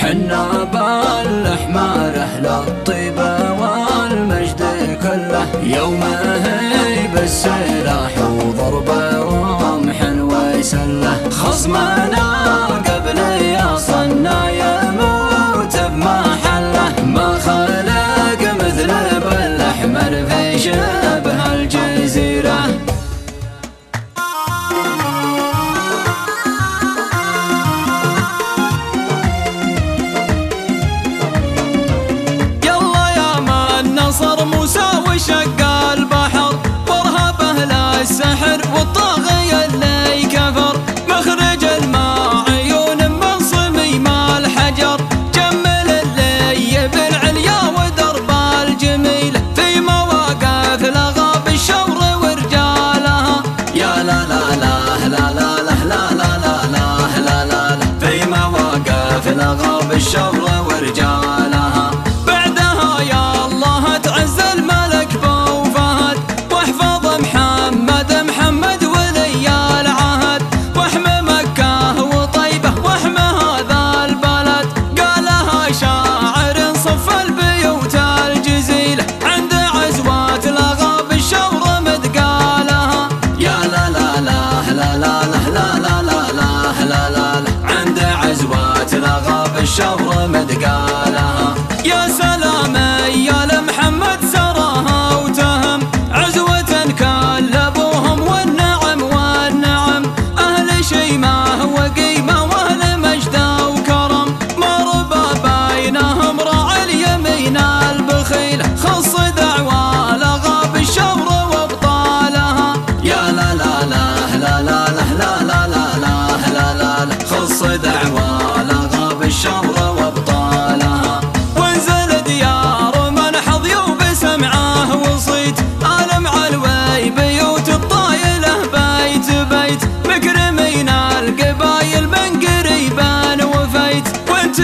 حنا بالأحمر أهل الطيبة والمجد كله، يومه بالسلاح وضرب رمح وسله. خصمنا قبل يصلنا يموت بمحله، ما خلق مثل بالأحمر في شبه الجزيرة. نصر موسى وشق البحر، وارهب اهل السحر والطاغية اللي كفر. مخرج الماء عيون من صميم الحجر، جمل اللي بالعليا ودرب الجميل. في مواقف لغى بالشور ورجالها، يا لا لا لا لا لا لا لا لا لا لا لا. في مواقف لغى بالشور ورجالها. بعدها يا الله تعز الملك بو فهد، واحفظ محمد ولي العهد، واحمي مكة وطيبة واحمي هذا البلد. قالها شاعر صف البيوت الجزيلة، عند عزوات لغى بالشور مدقالها. يا لا لا لا لا لا لا لا لا لا لا لا. عند عزوات لغى بالشور مدقالها. يا سلام يا لمحمد سراها وتهم، عزوة كلبوهم والنعم والنعم. أهل شيمة وقيمة واهل مجد وكرم، مربى بينهم راعي اليمين البخيل. خص دعوى لغى بالشور وابطالها، يا لا لا لا لا لا لا لا لا لا لا لا. خص دعوى لغى بالشور وابطالها. وانزل ديار من حظيو بسمعه وصيت، ألم علوي بيوت الطايلة بيت بيت. مكرمين القبايل من قريبان وفيت، وانت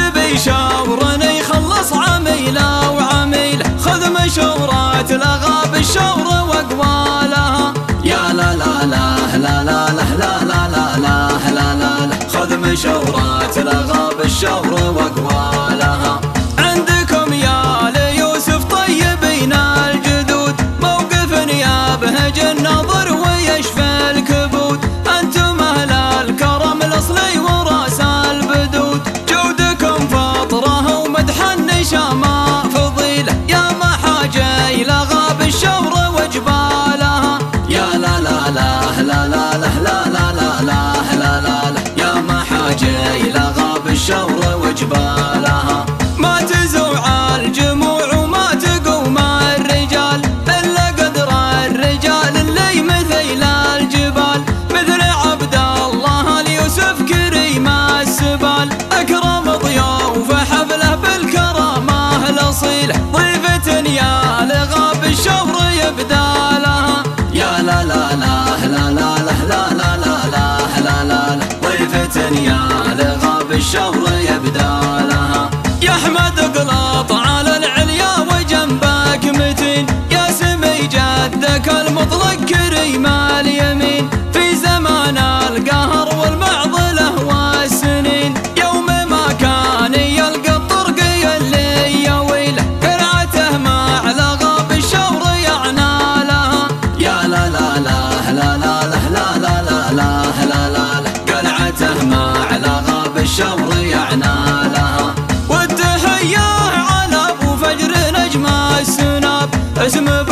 بيشاورني خلص عميلة وعميلة. خذ مشورات لغى بالشور واقوالها، يا لا لا لا لا لا لا لا لا لا لا لا. خذ مشورات لغى بالشور واقوالها. عندكم يا ليوسف طيبين الجدود، موقف يبهج النظر ويشفي الكبود. انتم اهل الكرم الاصلي وراس البدود، جودكم فطره ومدح النشامة فضيله. يا محاجي لغى بالشور وجبالها، يا لا لا لا لا لا لا لا لا لا لا لا. يا محاجي لغى بالشور وجبالها. ما تزوع الجموع وما تقوم الرجال، إلا قدر الرجال اللي مثل الجبال. مثل عبد الله اليوسف كريم السبال، أكرم ضيوف حفله بالكرامة الأصيلة. ضيفة يا لغى بالشور يبدالها، يا لا لا لا لا لا لا لا لا لا لا لا. ضيفة يا لغى بالشور يبدالها. يا احمد اقلط على العليا وجنبك متين، يا سمي جدك المطلق كريم اليمين. في زمان القهر والمعضله والسنين، يوم ما كان يلقى الطرقي اللي يويله. قرعته مع لغى بالشور يعنى لها، يا لا لا لا لا لا لا لا لا لا لا لا. قلعته مع لغى بالشور يعنى لها. والتحية على ابو فجر نجم السناب، اسم